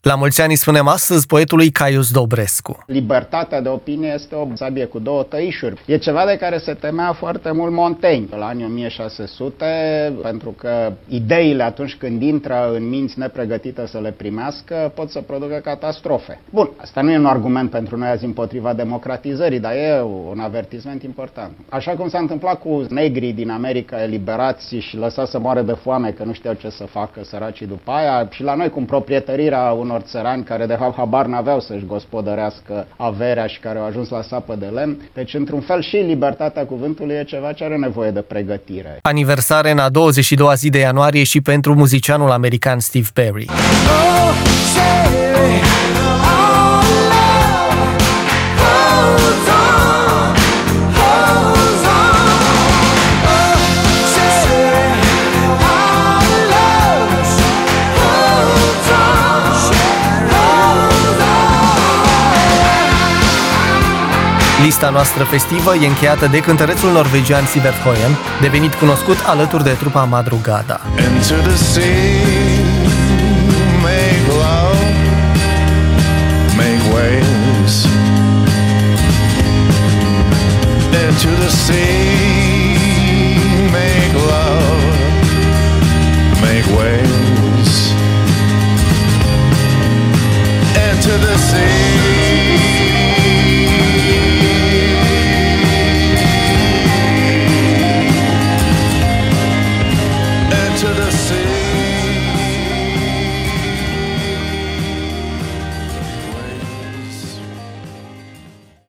La mulți ani spunem astăzi poetului Caius Dobrescu. Libertatea de opinie este o sabie cu două tăișuri. E ceva de care se temea foarte mult Montaigne la anii 1600, pentru că ideile atunci când intră în minți nepregătite să le primească pot să producă catastrofe. Bun, asta nu e un argument pentru noi azi împotriva democratizării, dar e un avertisment important. Așa cum s-a întâmplat cu negrii din America eliberați și lăsați să moară de foame că nu știau ce să facă săracii după aia, și la noi cu proprietărirea unor țărani care de fapt habar n-aveau să-și gospodărească averea și care au ajuns la sapă de lemn. Deci, într-un fel, și libertatea cuvântului e ceva ce are nevoie de pregătire. Aniversare în a 22-a zi de ianuarie și pentru muzicianul american Steve Perry. Lista noastră festivă e încheiată de cântărețul norvegian Sivert Høyen, devenit cunoscut alături de trupa Madrugada. Into the sea, make love, make waves. Into the sea.